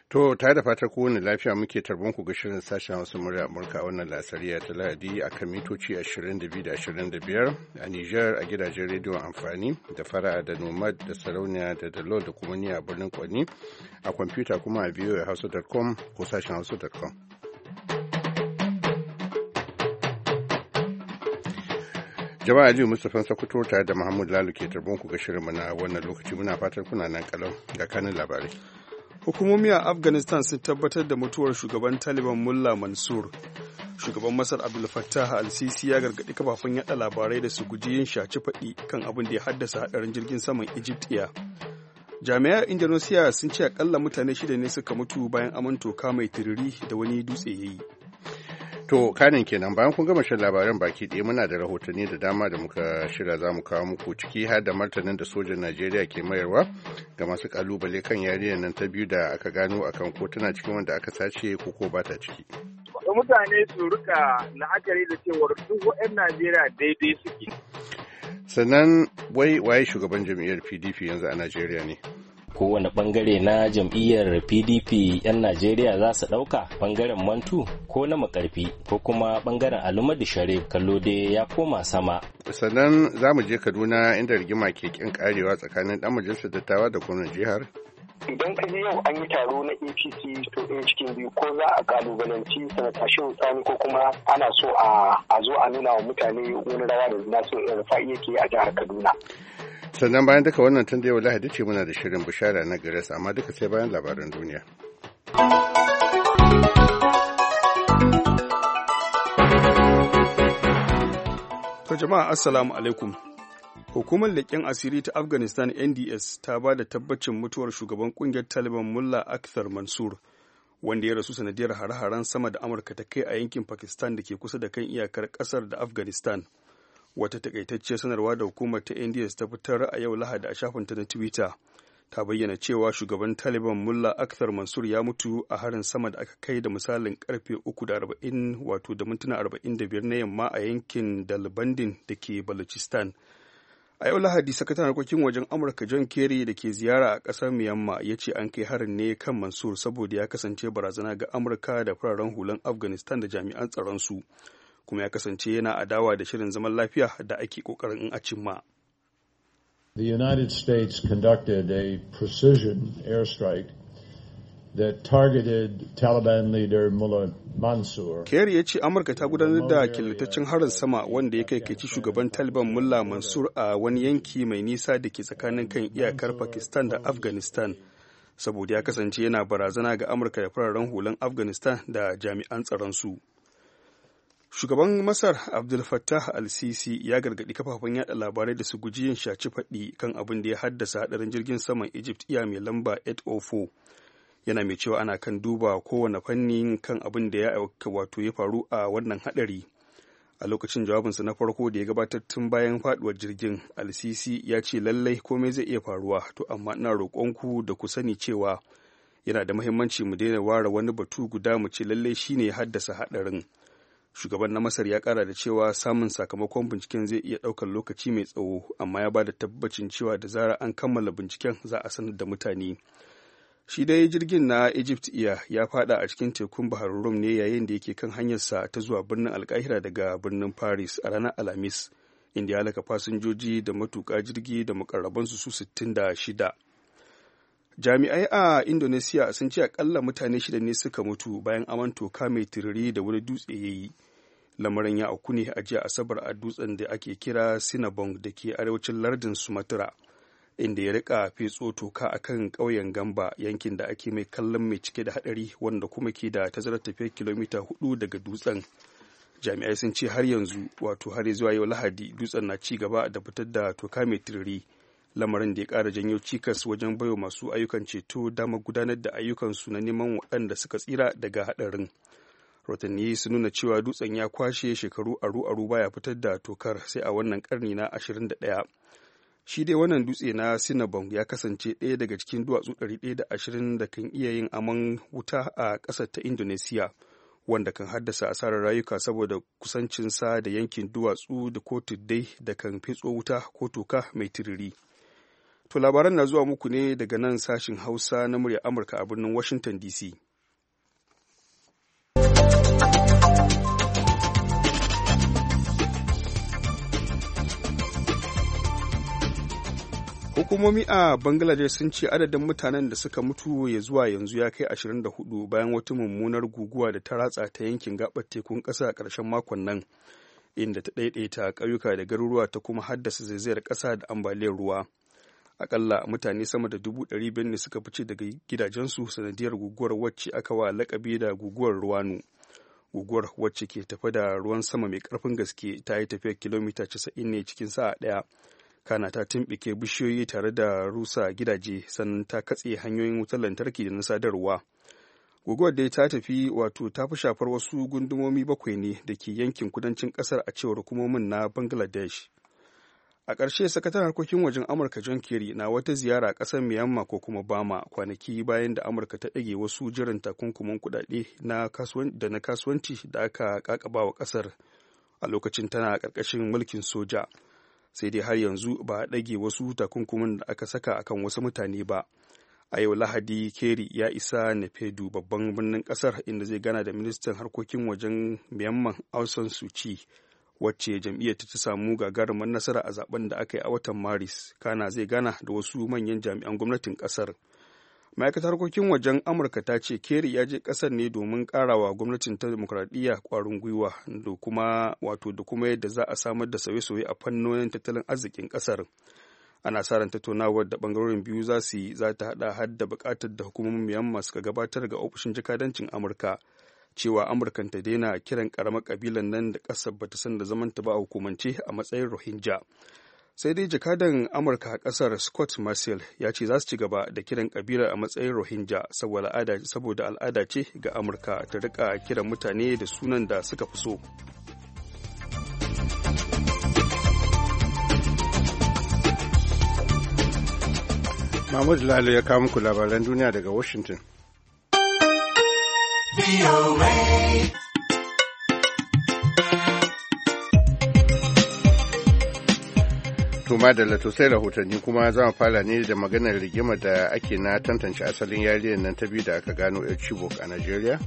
To, tare da fatar kowane lafiya muke tarbon ku ga shirin sashen Hausa murya Amurka a wannan lasariya ta Lahadi a kan mitoci 22 da 25 a Nijar a gidajen rediyon amfani da fara da Nomad da Sarauniya da Dalol da kuma ni a birnin Kwani a kwamfuta kuma a voahausa.com ko sashen hausa.com. Jama'a Aliyu Mustapha Sokoto tare da Muhammad Lalu ke tarbon ku ga shirin na wannan lokaci muna fatar kuna nan kalau ga kanin labarai. Hukumomi a Afghanistan sun tabbatar da mutuwar shugaban Taliban Mullah Mansur. Shugaban Masar Abdul Fattah al-Sisi ya gargaɗi kafafen yaɗa labarai da su guji yin shaci faɗi kan abin da ya haddasa haɗarin jirgin saman Egyptiya. Jami'an Indonesia sun ce akalla mutane 6 ne suka mutu bayan aman toka mai tiriri da wani dutse ya yi. To, kanin kenan bayan kun gama shan labaran baki ɗaya muna da rahotanni da dama da muka shirya za mu kawo muku ciki har da martanin da sojan Najeriya ke mayarwa ga masu kalubale kan yarinyar nan ta biyu da aka gano akan ko tana cikin wanda aka sace ko ba ta ciki. Da mutane su rika la'akari da cewar duk wa'yan Najeriya daidai suke. Sannan waye shugaban jam'iyyar PDP yanzu a Najeriya ne? Kowane bangare na jam'iyyar PDP 'yan Najeriya za su ɗauka bangaren Mantu ko na Makarfi ko kuma bangaren Alumadu Sharif kallo dai ya koma sama. Sannan za mu je Kaduna inda rigima ke kin karewa tsakanin ɗan majalisar dattawa da gwamnan jihar. Idan ka je yau an yi taro na APC to ɗaya cikin biyu ko za a kalubalanci sanata Shehu Sani ko kuma ana so a zo a nuna wa mutane wani rawa da Nasiru El-Rufai yake a jihar Kaduna. Sannan bayan duka wannan tun da yau Lahadi ce muna da shirin bishara na gares amma duka sai bayan labaran duniya. To jama'a assalamu alaikum. Hukumar leƙen asiri ta Afghanistan NDS ta ba da tabbacin mutuwar shugaban ƙungiyar Taliban Mullah Akhtar Mansur wanda ya rasu sanadiyar hare-haren sama da Amurka ta kai a yankin Pakistan da ke kusa da kan iyakar ƙasar da Afghanistan. Wata takaitacciyar sanarwa da hukumar ta NDS ta fitar a yau Lahadi a shafinta na Twitter ta bayyana cewa shugaban Taliban Mullah Akhtar Mansur ya mutu a harin sama da aka kai da misalin karfe 3:40 wato da mintuna 45 na yamma a yankin Dalbandin da ke Balochistan. A yau Lahadi sakataren harkokin wajen Amurka John Kerry da ke ziyara a ƙasar Myanmar ya ce an kai harin ne kan Mansur saboda ya kasance barazana ga Amurka da fararen hulan Afghanistan da jami'an tsaron su. Kuma ya kasance yana adawa da shirin zaman lafiya da ake kokarin a cimma. The United States conducted a precision airstrike that targeted Taliban leader Mullah Mansur. Kerry ya ce Amurka ta gudanar da killataccen harin sama wanda ya kai shugaban Taliban Mullah Mansur a wani yanki mai nisa da ke tsakanin kan iyakar Pakistan da Afghanistan saboda ya kasance yana barazana ga Amurka da fararen hulan Afghanistan da jami'an tsaron su. Shugaban Masar Abdul Fattah al-Sisi ya gargaɗi kafafen yada labarai da su guji yin shaci faɗi kan abin da ya haddasa haɗarin jirgin saman Egyptiya mai lamba 804. Yana mai cewa ana kan duba kowane fannin kan abin da ya faru a wannan haɗari. A lokacin jawabinsa na farko da ya gabatar tun bayan faɗuwar jirgin, al-Sisi ya ce lallai komai zai iya faruwa, to amma ina roƙonku da ku sani cewa yana da muhimmanci mu daina ware wani batu guda mu ce lallai shine ya haddasa haɗarin. Shugaban na Masar ya kara da cewa samun sakamakon binciken zai iya ɗaukar lokaci mai tsawo, amma ya ba da tabbacin cewa da zarar an kammala binciken za a sanar da mutane. Shi dai jirgin na Egypt ya fada a cikin tekun Bahar Rum ne yayin da yake kan hanyarsa ta zuwa birnin Alkahira daga birnin Paris a ranar Alhamis, inda ya halaka fasinjoji da matuƙa jirgi da mukarrabansu su 66. Jami'ai a Indonesia sun ce akalla mutane 6 ne suka mutu bayan aman toka mai tiriri da wani dutse ya yi. Lamarin ya auku ne a jiya Asabar a dutsen da ake kira Sinabung da ke arewacin lardin Sumatra, inda ya rika fetso toka a kan ƙauyen Gamba, yankin da ake mai kallon mai cike da haɗari wanda kuma ke da tazarar tafiyar kilomita 4 daga dutsen. Jami'ai sun ce har yanzu wato har zuwa yau Lahadi dutsen na ci gaba da fitar da toka mai tiriri. Lamarin da ya ƙara janyo cikas wajen baiwa masu ayyukan ceto damar gudanar da ayyukansu na neman waɗanda suka tsira daga haɗarin. Rotanni sun nuna cewa dutsen ya kwashe shekaru aru-aru baya fitar da tokar sai a wannan ƙarni na 21. Shi dai wannan dutse na Sinabung ya kasance ɗaya daga cikin duwatsu 120 da kan iya yin aman wuta a ƙasar ta Indonesia, wanda kan haddasa asarar rayuka saboda kusancinsa da yankin duwatsu da ko tuddai da kan fetso wuta ko toka mai tiriri. To labaran na zuwa muku ne daga nan sashin Hausa na muryar Amurka a birnin Washington DC. Hukumomi a Bangladesh sun ce adadin mutanen da suka mutu ya zuwa yanzu ya kai 24 bayan wata mummunar guguwa da ta ratsa ta yankin gabar tekun ƙasa a ƙarshen makon nan, inda ta ɗaiɗaita ƙauyuka da garuruwa ta kuma haddasa zaizayar ƙasa da ambaliyar ruwa. Akalla mutane sama da 500,000 ne suka fice daga gidajensu sanadiyar guguwar wacce aka wa lakabi da guguwar Ruwanu. Guguwar wacce ke tafe da ruwan sama mai ƙarfin gaske ta yi tafiyar kilomita 90 ne cikin sa'a ɗaya. Kana ta tumɓuke bishiyoyi tare da rusa gidaje, sannan ta katse hanyoyin wutar lantarki da na sadarwa. Guguwar dai ta tafi ta fi shafar wasu gundumomi 7 ne da ke yankin kudancin ƙasar a cewar hukumomin na Bangladesh. A ƙarshe, sakataren harkokin wajen Amurka John Kerry na wata ziyara a ƙasar Myanmar ko kuma Bama kwanaki bayan da Amurka ta ɗage wasu jiran takunkumin kuɗaɗe da na kasuwanci da aka ƙaƙaba wa ƙasar a lokacin tana ƙarƙashin mulkin soja. Sai dai har yanzu ba a ɗage wasu takunkumin da aka saka akan wasu mutane ba. A yau Lahadi, Kerry ya isa Naypyidaw, babban birnin ƙasar, inda zai gana da ministan harkokin wajen Myanmar Aung San Suu Kyi, wacce jam'iyyar ta samu gagarumar nasara a zaben da aka yi a watan Maris. Kana zai gana da wasu manyan jami'an gwamnatin ƙasar. Ma'aikatar harkokin wajen Amurka ta ce Kerry ya je ƙasar ne domin ƙarawa gwamnatin ta demokuraɗiyya ƙwarin gwiwa da kuma yadda za a samar da sauye-sauye a fannonin tattalin arzikin ƙasar. Ana sa ran tattaunawar da ɓangarorin biyu za su yi za ta haɗa har da buƙatar da hukumomin Myanmar suka gabatar ga ofishin jakadancin Amurka cewa Amurkan ta daina kiran ƙaramar ƙabilan nan da ƙasar bata san da zamanta ba a hukumance a matsayin Rohingya. Sai dai jakadan Amurka a ƙasar Scott Marcel ya ce za su ci gaba da kiran ƙabilar a matsayin Rohingya saboda al'ada ce ga Amurka ta rika kiran mutane da sunan da suka fi so. Mahmud Lalo ya kawo muku labaran duniya daga Washington. To madalla, to sai rahotanni kuma za mu fara ne da maganar rigimar da ake na tantance asalin yariyar nan ta biyu da aka gano 'yar Chibok a Najeriya.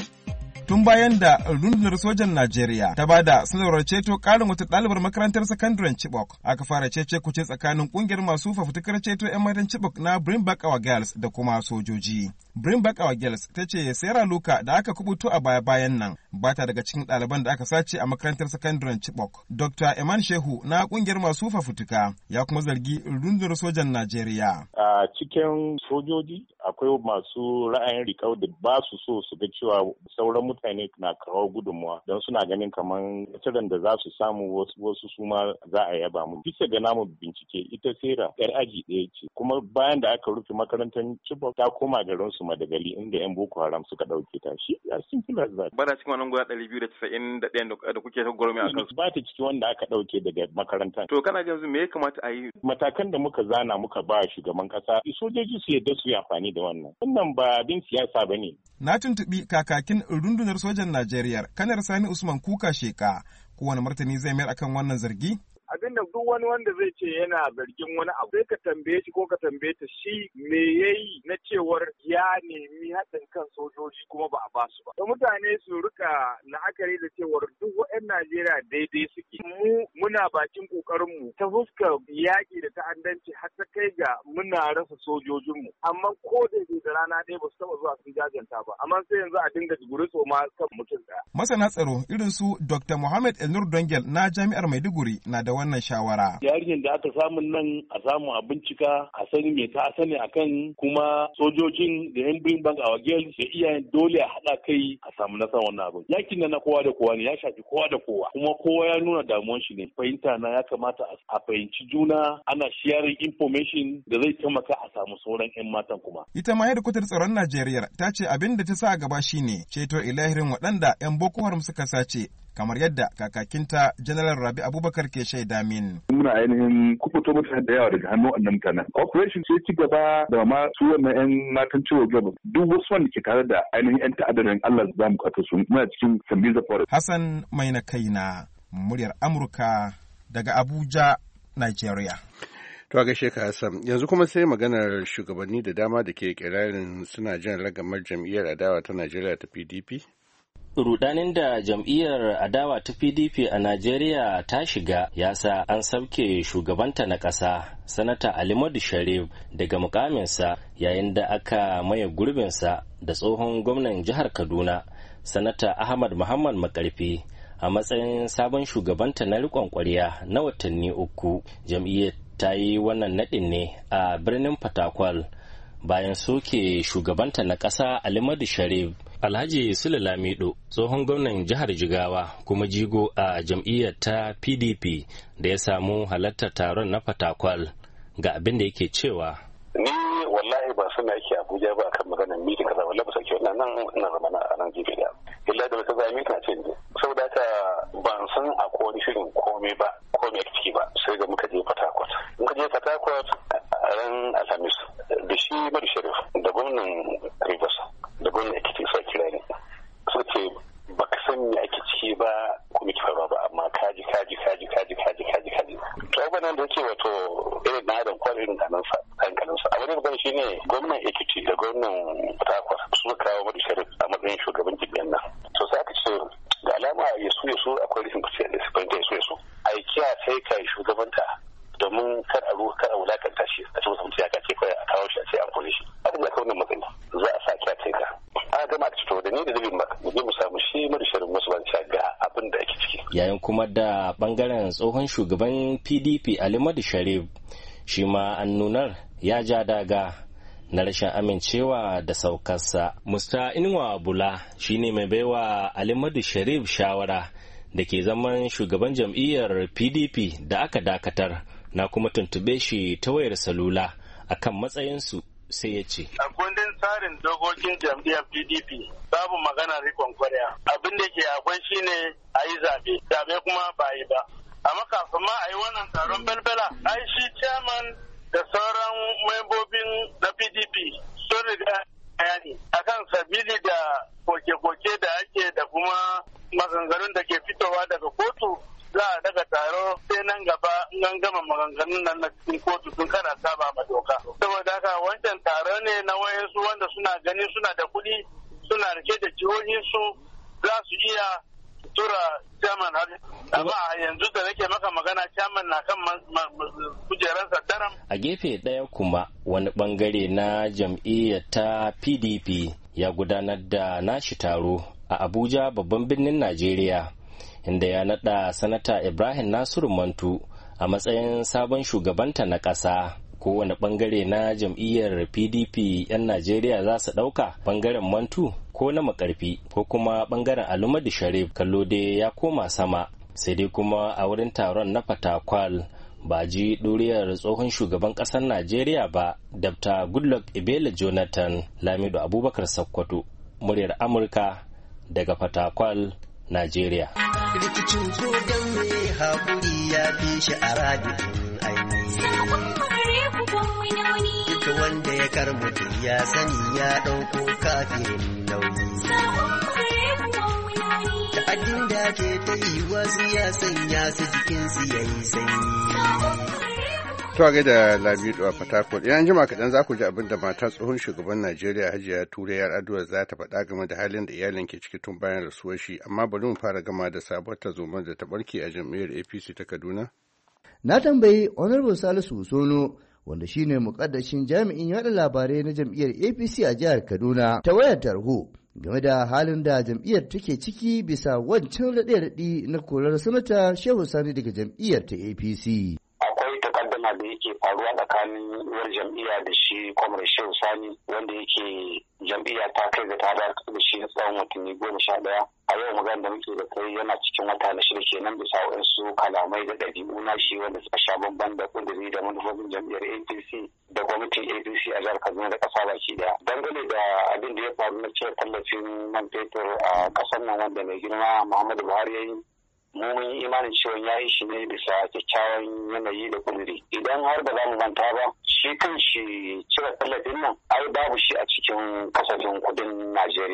Tun bayan da rundunar sojan Najeriya ta bada sanarwar ceto ƙarin wata ɗalibar makarantar sakandaren Chibok, aka fara cece kuce tsakanin ƙungiyar masu fafutukar ceto 'yan matan Chibok na Bring Back Our Girls da kuma sojoji. Bring Back Our Girls ta ce Sarah Luka da aka kubuto a baya-bayan nan ba ta daga cikin ɗaliban da aka sace a makarantar sakandaren Chibok. Dr. Eman Shehu na ƙungiyar masu fafutuka ya kuma zargi rundunar sojan Najeriya. A cikin sojoji akwai masu ra'ayin riƙau da ba su so su ga cewa sauran mutane na kawo gudunmuwa don suna ganin kamar nasarar da za su samu wasu su ma za a yaba mu. Bisa ga namu bincike ita Sarah 'yar aji ɗaya ce, kuma bayan da aka rufe makarantar Chibok ta koma garin su Madagali inda 'yan Boko Haram suka ɗauke ta. Shi ya simple as that. Bana cikin wannan guda 291 da kuke ta gurmi a kansu. Ba ta cikin wanda aka ɗauke daga makarantar. To kana yanzu me ya kamata a yi? Matakan da muka zana muka ba shugaban ƙasa, sojoji su yadda su yi amfani da wannan. Wannan ba abin siyasa ba ne. Na tuntuɓi kakakin rundunar sojan Najeriya, Kanar Sani Usman Kuka Sheka, kowane martani zai mayar akan wannan zargi? Abinda duk wani wanda zai ce yana zargin wani abu sai ka tambaye shi ko ka tambaye ta shi me yayi na cewar ya nemi haɗin kan sojoji kuma ba a ba su ba. Da mutane su rika la'akari da cewar duk wa'yan Najeriya daidai suke. Mu muna bakin ƙoƙarinmu ta fuskar yaƙi da ta'addanci har ta kai ga muna rasa sojojinmu. Amma ko da rana ɗaya ba su taɓa zuwa sun jajanta ba. Amma sai yanzu a dinga jiguri ma kan mutum ɗaya. Masana tsaro irin su Dr. Mohammed Elnur Dongel na Jami'ar Maiduguri na da wannan shawara. Yarinyar da aka samu nan a samu a bincika a sani me ta sani akan kuma sojojin da yan Bring Back Our Girls da iyayen dole a haɗa kai a samu nasarar wannan abin. Yakin nan na kowa da kowa ne, ya shafi kowa da kowa kuma kowa ya nuna damuwar shi ne. Fahimta na ya kamata a fahimci juna, ana sharing information da zai taimaka a samu sauran 'yan matan kuma. Ita ma hedkwatar tsaron Najeriya ta ce abin da ta sa a gaba shine ceto ilahirin waɗanda 'yan Boko Haram suka sace, kamar yadda kakakinta General Rabi Abubakar ke shaida min. Muna ainihin kubuto mutane da yawa daga hannun wannan mutanen. Operation sai ci gaba da ma su wannan 'yan matan ciwo gaba. Duk wasu wanda ke tare da ainihin 'yan ta'addarin Allah za mu kwato su. Muna cikin Sambiza Forest. Hassan Maina Kaina, muryar Amurka daga Abuja, Nigeria. To gaishe ka Hassan. Yanzu kuma sai maganar shugabanni da dama da ke kirarin suna jan ragamar jam'iyyar adawa ta Najeriya ta PDP. Rudanin da jam'iyyar adawa ta PDP a Najeriya ta shiga ya sa an sauke shugabanta na ƙasa, Sanata Alimadu Sharif daga mukaminsa yayin da aka maye gurbinsa da tsohon gwamnan jihar Kaduna, Sanata Ahmad Muhammad Makarfi, a matsayin sabon shugabanta na riƙon ƙwarya na watanni 3. Jam'iyyar ta yi wannan naɗin ne a birnin Fatakwal bayan soke shugabanta na ƙasa Alimadu Sharif. Alhaji Sule Lamido, tsohon gwamnan jihar Jigawa kuma jigo a jam'iyyar ta PDP da ya samu halartar taron na Fatakwal, ga abin da yake cewa. Ni wallahi ba suna yake Abuja ba kan maganar mitin kaza, wallahi ba sauke wannan nan ina zama a nan gefe da. Illa da wata zami ta ce ne. Saboda haka ban san akwai wani shirin komai ba, komai ciki ba, sai da muka je Fatakwal. Muka je Fatakwal a ran Alhamis da shi Madu Sharif da gwamnan Rivers da gwamnan Ekiti sa kira ne. Suka ce baka san me ake ciki ba kuma ki faruwa ba, amma kaji. To abin da yake wato irin na adam kwar irin hankalinsa. Abin da gani shine gwamnan Ekiti da gwamnan Fatakwal su kawo Madu Sharif a matsayin shugaban jami'an nan. To sai aka ce da alama ya su akwai rikin kuce da su fahimta ya su. Aikiya sai ka shugabanta domin kar a wulakanta shi a cikin mutum ya kace kai a kawo shi a ce an kore shi. Abin da kawai matsayi za a sake a ka. A gama da fito da ni da David Mark mu je mu samu shi Madu Sharif musu ban ga abin da ake ciki. Yayin kuma da bangaren tsohon shugaban PDP Alimadu Sharif shi ma an nunar ya ja daga na rashin amincewa da saukarsa. Musta Inuwa Bula shine mai baiwa Alimadu Sharif shawara da ke zaman shugaban jam'iyyar PDP da aka dakatar, na kuma tuntube shi ta wayar salula akan matsayinsu sai ya ce. A kundin tsarin dokokin jam'iyyar PDP babu magana rikon kwarya. Abin da ke akwai shine a yi zaɓe kuma ba yi ba. Amma kafin ma a yi wannan taron belbela, ai shi chairman da sauran membobin na PDP sun riga bayani akan sabili da koke-koke da ake da kuma maganganun da ke fitowa daga kotu. Za a daga taro sai nan gaba in gama maganganun nan na cikin kotu sun kana saba ma doka. Saboda haka wancan taro ne na wayansu wanda suna gani suna da kuɗi suna rike da jihohinsu za su iya tura chairman har. Amma a yanzu da nake maka magana chairman na kan kujeransa daram. A gefe ɗaya kuma wani bangare na jam'iyyar ta PDP ya gudanar da nashi taro a Abuja, babban birnin Najeriya, inda ya naɗa Sanata Ibrahim Nasiru Mantu a matsayin sabon shugabanta na ƙasa. Kowane ɓangare na jam'iyyar PDP 'yan Najeriya za su ɗauka ɓangaren Mantu ko na Makarfi ko kuma ɓangaren Alimadu Sharif, kallo dai ya koma sama. Sai dai kuma a wurin taron na Fatakwal ba ji ɗuriyar tsohon shugaban ƙasar Najeriya ba, Dr. Goodluck Ebele Jonathan. Lamido Abubakar Sakkwato, muryar Amurka daga Fatakwal, Najeriya. Rikicin zogon mai haƙuri ya fi shi a radin ainihi. Duka wanda ya karmutu ya sani ya ɗauko kafin nauyi. Ta'addin da ke ta yi wasu ya sanya su jikinsu ya yi sanyi. To a gaida Lamido a Fatakwal. Yan jima kaɗan za ku ji abin da matar tsohon shugaban Najeriya Hajiya Ture Yar'adua za ta faɗa game da halin da iyalin ke ciki tun bayan rasuwar shi. Amma bari mu fara gama da sabuwar tarzomar da ta barke a jam'iyyar APC ta Kaduna. Na tambayi Honorable Salisu Sono, wanda shine mukaddashin jami'in yaɗa labarai na jam'iyyar APC a jihar Kaduna, ta wayar tarho game da halin da jam'iyyar take ciki bisa wancan raɗe-raɗi na korar sanata Shehu Sani daga jam'iyyar ta APC. da yake faruwa tsakanin uwar jam'iyya da shi Comrade Shehu Sani, wanda yake jam'iyya ta kai ga ta da shi na tsawon watanni 11. A yau magana da muke da kai yana cikin wata na shida kenan bisa waɗansu kalamai da ɗabi'u na shi wanda suka sha bamban da kudiri da manufofin jam'iyyar APC da gwamnatin APC a jihar Kaduna da ƙasa baki daya. Dangane da abin da ya faru na cire tallafin man fetur a ƙasar nan wanda mai girma Muhammadu Buhari ya yi, mu mun yi imanin cewa ya yi shi ne bisa kyakkyawan yanayi da kudiri. Idan har ba za mu manta ba, shi kan shi cire tallafin nan ai babu shi a cikin kasafin kudin Najeriya.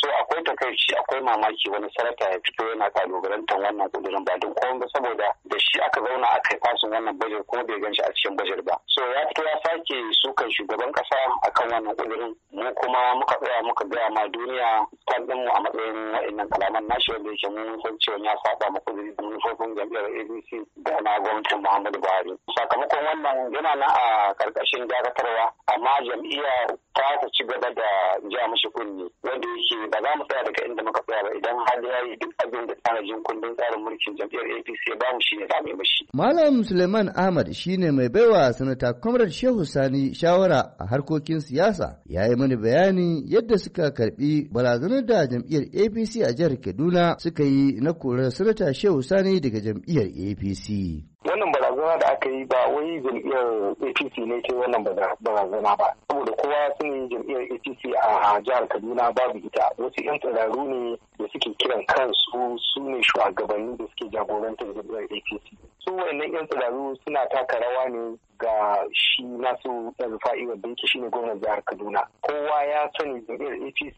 so akwai takaici akwai mamaki wani sanata ya fito yana kalubalantar wannan kudirin ba duk komai ba saboda da shi aka zauna aka yi fasin wannan bajet kuma bai gan shi a cikin bajet ba so ya fito ya sake sukan shugaban kasa akan wannan kudirin mu kuma muka tsaya muka gaya ma duniya standin mu a matsayin wa'annan kalaman nashi wanda yake mun san cewa ya saba ma kudirin da manufofin jam'iyyar APC da na gwamnatin Muhammadu Buhari sakamakon wannan yana na a karkashin dakatarwa amma jam'iyya ta ci gaba da ja mashi kunni wanda yake ba za mu tsaya daga inda muka tsaya ba idan har ya yi duk abin da tsanajin kundin tsarin mulkin jam'iyyar APC ya bamu shi ne za mu yi mashi. Malam Suleiman Ahmad shine mai baiwa sanata Comrade Shehu Sani shawara a harkokin siyasa ya yi mani bayanin yadda suka karbi barazanar da jam'iyyar APC a jihar Kaduna suka yi na korar sanata Shehu Sani daga jam'iyyar APC. Wannan barazana da aka yi ba wai jam'iyyar APC ne ke wannan barazana ba saboda kowa sun yi jam'iyyar APC a jihar Kaduna babu ita wasu 'yan tsiraru ne da suke kiran kansu su ne shugabanni da suke jagorantar jam'iyyar APC su wayannan 'yan tsiraru suna taka rawa ne ga shi nasu Rufa'i wanda yake shine gwamnan jihar Kaduna kowa ya sani jam'iyyar APC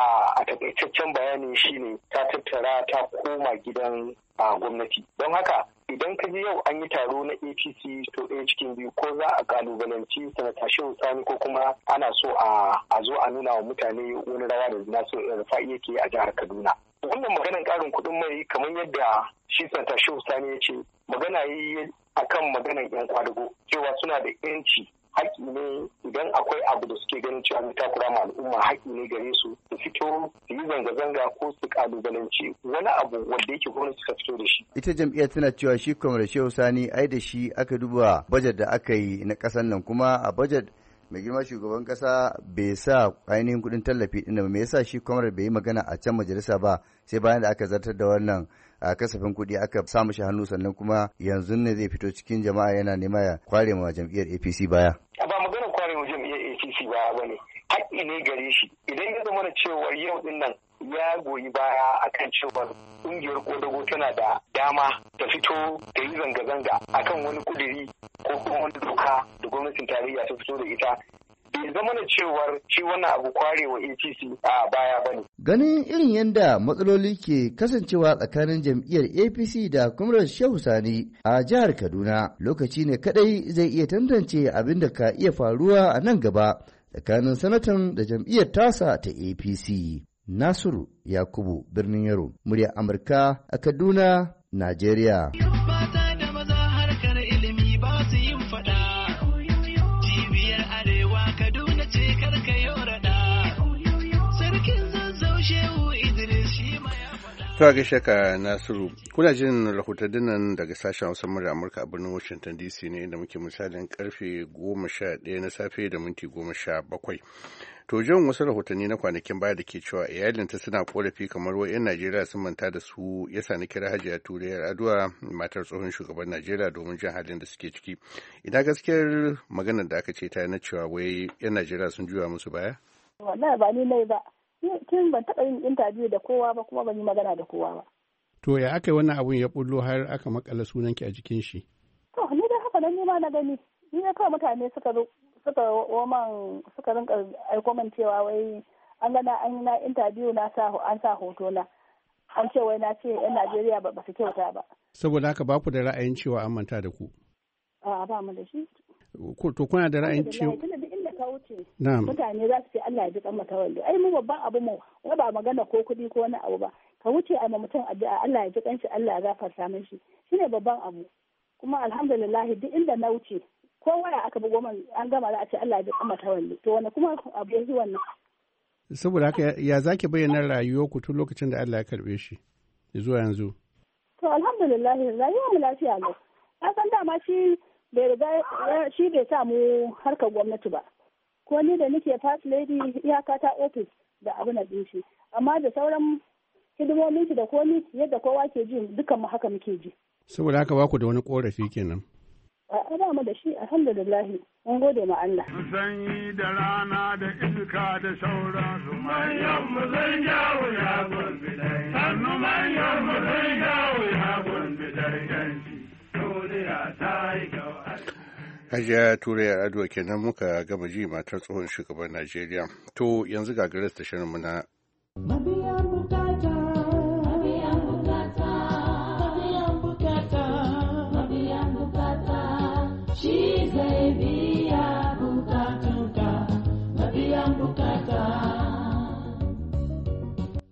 a takaitaccen bayani shine ta tattara ta koma gidan gwamnati don haka idan ka ji yau an yi taro na APC to ɗaya cikin biyu ko za a kalubalanci sanata Shehu Sani ko kuma ana so a zo a nuna wa mutane wani rawa da nasu Rufa'i yake a jihar Kaduna. Wannan maganar ƙarin kuɗin mai kamar yadda shi sanata Shehu Sani ya ce magana yi akan maganar 'yan kwadago cewa suna da 'yanci haƙƙi ne idan akwai abu da suke ganin cewa zai takura ma al'umma haƙƙi ne gare su su fito su yi zanga-zanga ko su kalubalanci wani abu wanda yake gwamnati suka fito da shi. Ita jam'iyyar tana cewa shi Comrade Shehu Sani ai da shi aka duba bajet da aka yi na ƙasar nan kuma a bajet mai girma shugaban ƙasa bai sa ainihin kuɗin tallafi ɗin ba me yasa shi Comrade bai yi magana a can majalisa ba sai bayan da aka zartar da wannan a kasafin kuɗi aka samu shi hannu sannan kuma yanzu ne zai fito cikin jama'a yana nema ya kware ma jam'iyyar APC baya. Ba maganar kware ma jam'iyyar APC baya bane haƙƙi ne gare shi idan ya zama da cewa yau din nan ya goyi baya akan cewa ƙungiyar kodago tana da dama ta fito da yi zanga-zanga akan wani kuduri ko kuma wani doka da gwamnatin tarayya ta fito da ita bai zama da cewar shi wannan abu kwarewa APC a baya bane. Ganin irin yadda matsaloli ke kasancewa tsakanin jam'iyyar APC da Comrade Shehu Sani a jihar Kaduna lokaci ne kadai zai iya tantance abin da ka iya faruwa a nan gaba tsakanin sanatan da jam'iyyar tasa ta APC. Nasiru Yakubu Birnin Yaro, muryar Amurka a Kaduna, Najeriya. To gaishe ka Nasiru, kuna jin rahotannin nan daga sashen Hausa murya Amurka a birnin Washington DC ne inda muke misalin karfe 11 na safe da minti 17. To jin wasu rahotanni na kwanakin baya da ke cewa iyalinta suna korafi kamar wai 'yan Najeriya sun manta da su yasa na kira Hajiya Ture Yar'adua matar tsohon shugaban Najeriya domin jin halin da suke ciki. Ina gaskiyar maganar da aka ce ta na cewa wai 'yan Najeriya sun juya musu baya? Wallahi ba ni nai ba. Kin ban taɓa yin interview da kowa ba kuma ban yi magana da kowa ba. To ya aka yi wannan abun ya bullo har aka makala sunanki a jikin shi? To ni dai haka nan ma na gani. Ni ne kawai mutane suka rinka aiko man cewa wai an gana an yi na interview an sa hoto na. An ce wai na ce 'yan Najeriya ba su kyauta ba. Saboda haka ba ku da ra'ayin cewa an manta da ku? A'a ba mu da shi. To kuna da ra'ayin cewa ka wuce mutane za su ce Allah ya ji kan matawalle ai mu babban abu mu ba magana ko kuɗi ko wani abu ba ka wuce a mutum addu'a Allah ya ji kanshi Allah ya gafarta mishi shine babban abu kuma alhamdulillah duk inda na wuce ko waya aka bugo man an gama za a ce Allah ya ji kan matawalle to wani kuma abu ya wannan saboda haka ya zaki bayyana rayuwar ku tun lokacin da Allah ya karbe shi zuwa yanzu to alhamdulillah rayuwar mu lafiya ne an san dama shi bai samu harkar gwamnati ba ko ni da nake first lady iyaka ta office da abu na din shi amma da sauran hidimomin shi da komi yadda kowa ke ji dukan mu haka muke ji saboda haka ba ku da wani korafi kenan a ba mu da shi alhamdulillah mun gode ma Allah sanyi da rana da iska da sauran su manyan mu zan jawo ya gurbi dai sannu manyan mu zan jawo ya gurbi dai yanci duniya ta yi kyau. Hajiya Ture Yar'adua kenan muka gama ji matar tsohon shugaban Najeriya. To yanzu ga garas da shirin muna.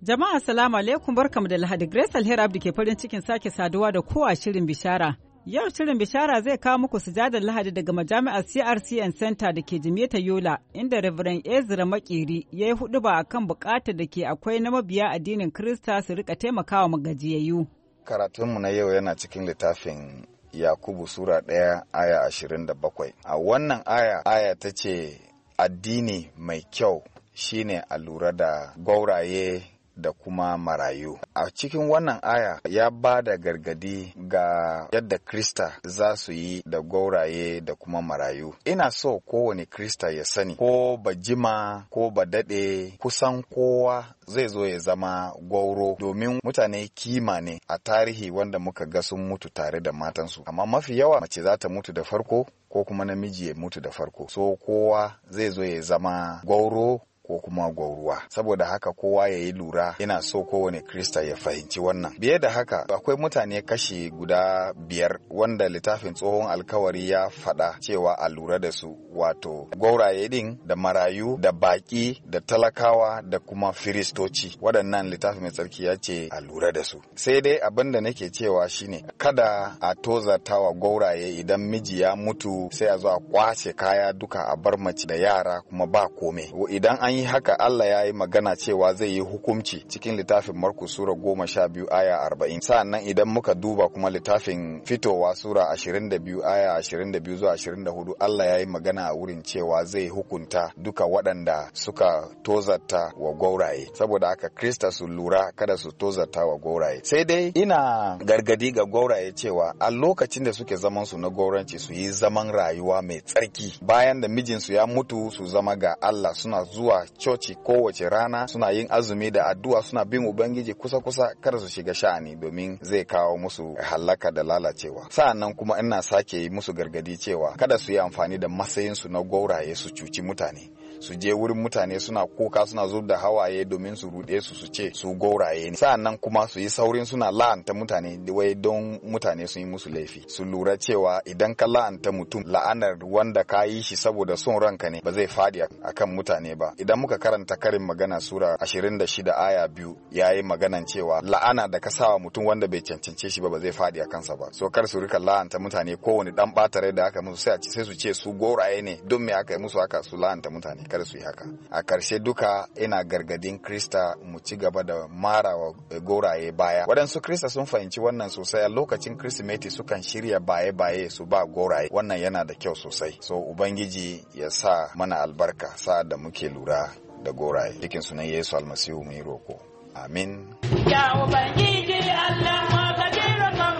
Jama'a salamu alaikum barkamu da Lahadi. Grace Alheri Abdi ke farin cikin sake saduwa da kowa shirin bishara. Yau shirin bishara zai kawo muku sujadar Lahadi daga majami'ar CRCN Center da ke Jimeta Yola, inda Reverend Ezra Makeri ya yi huɗuba akan buƙatar da ke akwai na mabiya addinin Kirista su rika taimakawa magajiyayyu. Karatunmu na yau yana cikin littafin Yakubu Sura 1 aya 27. A wannan aya ta ce addini mai kyau shine a lura da gwauraye da kuma marayu. A cikin wannan aya ya ba da gargadi ga yadda Krista za su yi da gwauraye da kuma marayu. Ina so kowane Krista ya sani, ko ba jima ko ba daɗe, kusan kowa zai zo ya zama gwauro, domin mutane kima ne a tarihi wanda muka ga sun mutu tare da matansu. Amma mafi yawa mace za ta mutu da farko ko kuma namiji ya mutu da farko. So kowa zai zo ya zama gwauro ko kuma gwauruwa. Saboda haka kowa ya yi lura, yana so kowane Krista ya fahimci wannan. Biye da haka akwai mutane kashi guda 5 wanda littafin tsohon alkawari ya faɗa cewa a lura da su, wato gwauraye din da marayu da baki da talakawa da kuma firistoci. Waɗannan littafin mai tsarki ya ce a lura da su. Sai dai abin da nake cewa shine kada a tozartawa gwauraye idan miji ya mutu sai a zo a kwace kaya duka a bar mace da yara kuma ba kome. Idan an yi haka, Allah ya yi magana cewa zai yi hukunci cikin littafin Markus Sura 12 aya 40. Sa'annan idan muka duba kuma littafin Fitowa Sura 22 aya 22 zuwa 24, Allah ya yi magana a wurin cewa zai hukunta duka waɗanda suka tozarta wa gwauraye. Saboda haka Krista su lura kada su tozarta wa gwauraye. Sai dai ina gargadi ga gwauraye cewa a lokacin da suke zaman su na gwauranci su yi zaman rayuwa mai tsarki. Bayan da mijinsu ya mutu, su zama ga Allah, suna zuwa coci kowace rana, suna yin azumi da addu'a, suna bin Ubangiji kusa-kusa, kada su shiga sha'ani domin zai kawo musu halaka da lalacewa. Sa'annan kuma ina sake yi musu gargadi cewa kada su yi amfani da matsayinsu na gwauraye su cuci mutane. Su je wurin mutane suna kuka, suna zub da hawaye domin su ruɗe su ce su gauraye ne. Sa'annan kuma su yi saurin suna la'anta mutane wai don mutane sun yi musu laifi. Su lura cewa idan ka la'anta mutum, la'anar wanda ka yi shi saboda son ranka ne, ba zai fadi akan mutane ba. Idan muka karanta karin magana Sura 26 aya 2, yayi maganan cewa la'ana da ka sawa mutum wanda bai cancance shi ba zai fadi a kansa ba. So kar su rika la'anta mutane, kowane dan batare da aka musu sai su ce su gauraye ne, don me aka yi musu haka, su la'anta mutane. Kada su yi haka. A ƙarshe duka ina gargadin Krista mu ci gaba da marawa goraye baya. Waɗansu Krista sun fahimci wannan sosai. A lokacin Kirsimeti sukan shirya baye-baye su ba goraye. Wannan yana da kyau sosai. So Ubangiji ya sa mana albarka sa'ad da muke lura da goraye. Cikin sunan Yesu Almasihu mu yi roko. Amin. Ya Ubangiji Allah ma ka jira kan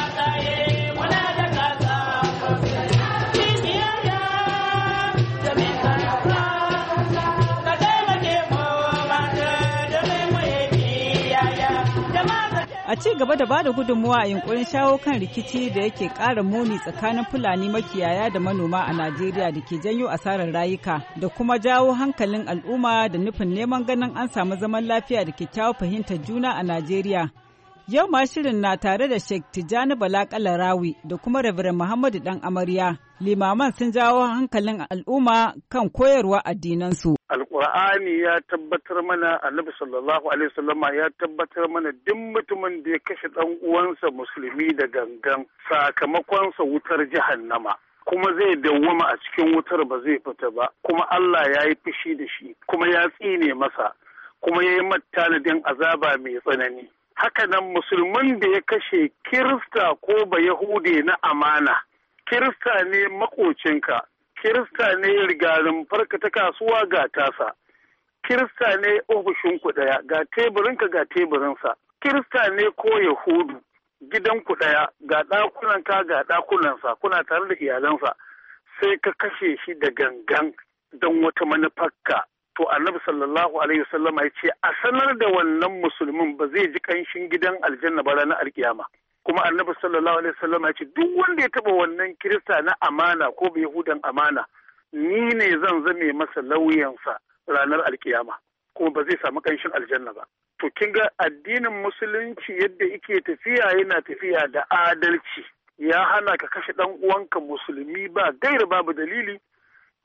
mataye muna da kasa. A ci gaba da bada gudunmuwa a yunkurin shawo kan rikici da yake ƙara muni tsakanin Fulani makiyaya da manoma a Najeriya da ke janyo asarar rayuka da kuma jawo hankalin al'umma da nufin neman ganin an samu zaman lafiya da kyakkyawar fahimtar juna a Najeriya. Yau ma shirin na tare da Sheikh Tijjani Bala Kalarawi da kuma Reverend Muhammadu Dan Amarya. Limaman sun jawo hankalin al'umma kan koyarwa addinansu. Alƙur'ani ya tabbatar mana, Annabi sallallahu alaihi wasallama ya tabbatar mana duk mutumin da ya kashe ɗan uwansa musulmi da gangan sakamakonsa wutar jahannama. Kuma zai dawwama a cikin wutar ba zai fita ba, kuma Allah ya yi fushi da shi, kuma ya tsine masa, kuma ya yi tanadin azaba mai tsanani. Haka nan musulmin da ya kashe Kirista ko ba Yahude na amana, Kirista ne makocinka, Kirista ne rigarin farka ta kasuwa ga tasa, Kirista ne ofishin ku ɗaya, ga teburinka ga teburinsa, Kirista ne ko Yahudu, gidan ku ɗaya, ga ɗakunanka ga ɗakunansa, kuna tare da iyalansa, sai ka kashe shi da gangan don wata manufarka. To Annabi sallallahu alaihi wasallam ya ce a sanar da wannan musulmin ba zai ji kanshin gidan aljanna ba ranar alkiyama. Kuma Annabi sallallahu alaihi wasallam ya ce duk wanda ya taba wannan Kirista na amana ko bai Yahudan amana, ni ne zan zame masa lauyansa ranar alkiyama, kuma ba zai samu kanshin aljanna ba. To kin ga addinin musulunci yadda yake tafiya, yana tafiya da adalci. Ya hana ka kashe dan uwanka musulmi ba gaira babu dalili.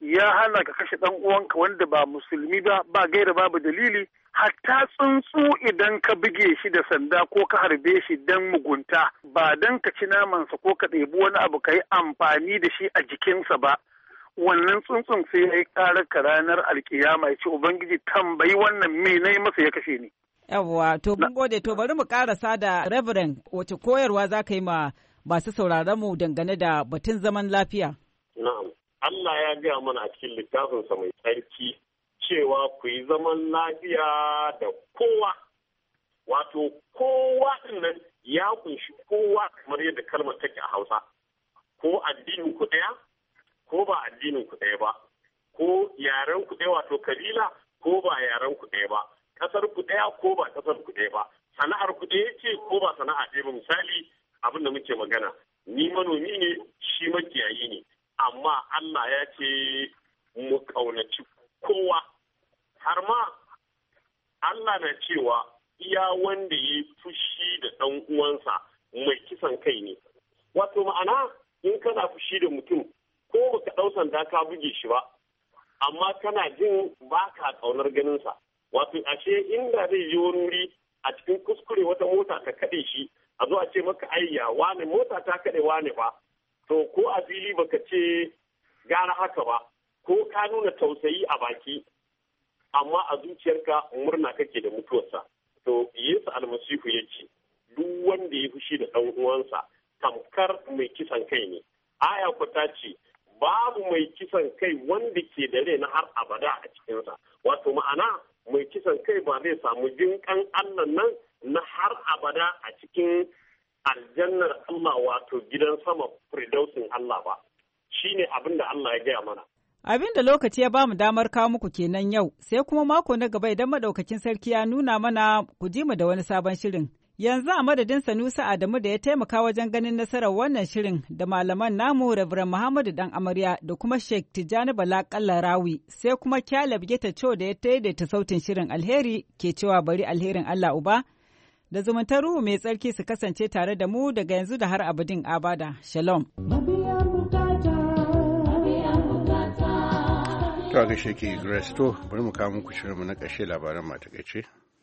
ya hana ka kashe ɗan uwanka wanda ba musulmi ba gaira babu dalili. Hatta tsuntsu idan ka buge shi da sanda ko ka harbe shi dan mugunta ba dan ka ci namansa ko ka ɗebi wani abu ka yi amfani da shi a jikinsa ba. Wannan tsuntsun sai ya yi ƙarar ka ranar alkiyama ya ce Ubangiji tambayi wannan me na yi masa ya kashe ni. Yawwa, to mun gode, to bari mu ƙarasa da Reverend wace koyarwa za ka yi ma masu sauraron mu dangane da batun zaman lafiya. Na'am, Allah ya gaya mana a cikin littafinsa mai tsarki cewa ku yi zaman lafiya da kowa. Wato, kowa ɗin ya kunshi kowa kamar yadda kalmar take a Hausa. Ko addinin ku ɗaya, ko ba addinin ku ɗaya ba. Ko yaren ku ɗaya wato kabila, ko ba yaren ku ɗaya ba. Ƙasar ku ɗaya, ko ba ƙasar ku ɗaya ba. Sana'ar ku ɗaya ce, ko ba sana'a ɗaya ba. Misali, abin da muke magana, ni manomi ne, shi makiyayi ne. Amma Allah ya ce mu ƙaunaci kowa. Har ma Allah na cewa iya wanda ya fushi da ɗan uwansa mai kisan kai ne. Wato ma'ana in kana fushi da mutum ko baka ɗau sanda ka buge shi ba, amma kana jin ba ka ƙaunar ganinsa. Wato ashe inda zai yi wani wuri a cikin kuskure wata mota ta kaɗe shi, a zo a ce maka ayya wane mota ta kaɗe wane ba. To ko a fili baka ce gara haka ba, ko ka nuna tausayi a baki, amma a zuciyarka murna kake da mutuwarsa. To Yesu almasihu ya ce, duk wanda ya fushi da ɗan uwansa tamkar mai kisan kai ne. Aya ku ta ce, babu mai kisan kai wanda ke da rai na har abada a cikinsa. Wato ma'ana mai kisan kai ba zai samu jinƙan Allah nan na har abada a cikin aljannar Allah wato gidan sama firdausin Allah ba. Shi ne abin da Allah ya gaya mana. Abin da lokaci ya bamu damar kawo muku kenan yau, sai kuma mako na gaba idan madaukakin sarki ya nuna mana ku ji mu da wani sabon shirin. Yanzu a madadin Sanusi Adamu da ya taimaka wajen ganin nasarar wannan shirin da malaman namu Reverend Muhammadu Dan Amarya da kuma Sheikh Tijjani Bala Kallarawi sai kuma Caleb Getacho da ya daidaita sautin shirin alheri ke cewa bari alherin Allah Uba da zumuntar ruhu mai tsarki su kasance tare da mu daga yanzu da har abadin abada. Shalom. To ga sheke Grace to bari mu kawo muku shirinmu na ƙarshe labaran matakaice.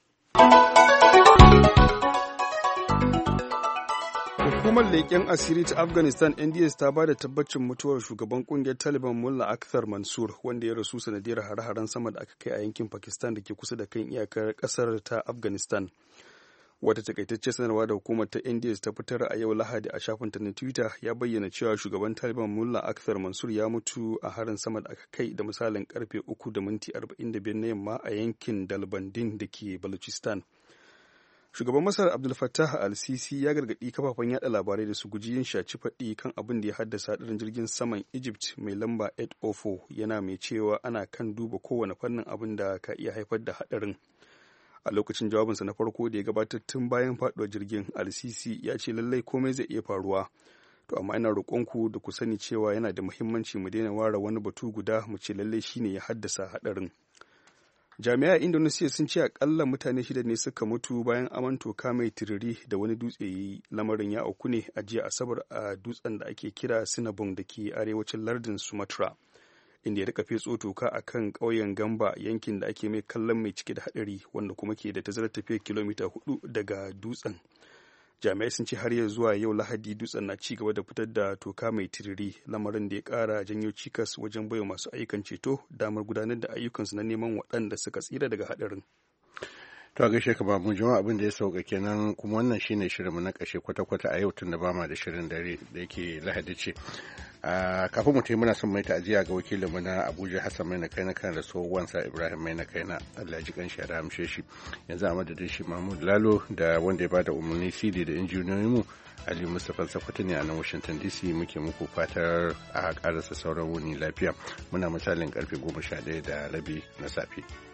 Hukumar leƙen asiri ta Afghanistan NDS ta ba da tabbacin mutuwar shugaban ƙungiyar Taliban Mullah Akhtar Mansur wanda ya rasu sanadiyar hare-haren sama da aka kai a yankin Pakistan da ke kusa da kan iyakar ƙasar ta Afghanistan. Wata takaitacce sanarwa da hukumar ta NDS ta fitar a yau Lahadi a shafinta na Twitter ya bayyana cewa shugaban Taliban Mullah Akhtar Mansur ya mutu a harin sama da aka kai da misalin karfe 3:45 na yamma a yankin Dalbandin da ke Balochistan. Shugaban Masar Abdul Fattah al-Sisi ya gargaɗi kafafen yada labarai da su guji yin shaci faɗi kan abin da ya haddasa hadarin jirgin saman Egypt mai lamba 804 yana mai cewa ana kan duba kowane fannin abin da ka iya haifar da hadarin. A lokacin jawabinsa na farko da ya gabatar tun bayan faɗuwar jirgin, al-Sisi ya ce lallai komai zai iya faruwa. To amma ina roƙonku da ku sani cewa yana da muhimmanci mu daina ware wani batu guda mu ce lallai shine ya haddasa hadarin. Jami'ai Indonesia sun ce akalla mutane 6 ne suka mutu bayan aman toka mai tiriri da wani dutse yi. Lamarin ya auku ne a jiya Asabar a dutsen da ake kira Sinabung da ke arewacin lardin Sumatra, inda ya rika fetso toka a kan ƙauyen Gamba, yankin da ake mai kallon mai cike da haɗari wanda kuma ke da tazarar tafiya kilomita 4 daga dutsen. Jami'ai sun ce har yanzu zuwa yau Lahadi dutsen na ci gaba da fitar da toka mai tiriri, lamarin da ya ƙara janyo cikas wajen baiwa masu ayyukan ceto damar gudanar da ayyukansu na neman waɗanda suka tsira daga haɗarin. To gaishe ka babu jama'a abin da ya sauka kenan, kuma wannan shine shirinmu na ƙarshe kwata-kwata a yau tun da ba ma da shirin dare da yake Lahadi ce. Kafin mu muna son mai ta'aziyya ga wakilinmu na Abuja Hassan Maina Kaina kan da wansa Ibrahim Maina Kaina, Allah ya ji kanshi ya rahamshe shi. Yanzu a madadin shi Mahmud Lalo da wanda ya bada umarni CD da injiniyoyinmu Ali Mustapha Sakwato ne a nan Washington DC muke muku fatar a karasa sauran wuni lafiya. Muna misalin karfe 11:30 na safe.